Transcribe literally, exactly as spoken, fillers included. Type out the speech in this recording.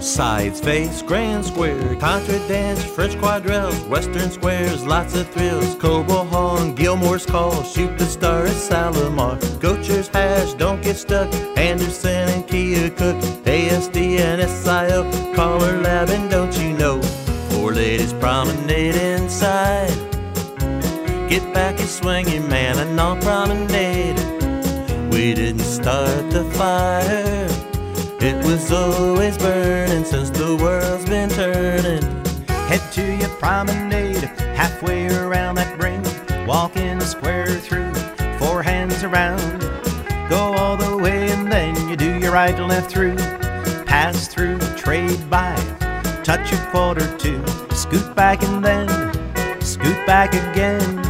Sides, face, grand square, contra dance, French quadrilles, western squares, lots of thrills. Cobo Hall, Gilmore's Call, shoot the star at Salomar. Gocher's Hash, don't get stuck, Anderson and Keokuk, A S D and S I O, Collar Lab, and don't you know, four ladies promenade inside. Get back and swing your man and all promenade. We didn't start the fire, it was always burning since the world's been turning. Head to your promenade, halfway around that ring. Walk in the square through, four hands around. Go all the way and then you do your right to left through. Pass through, trade by, touch a quarter two. Scoot back and then scoot back again.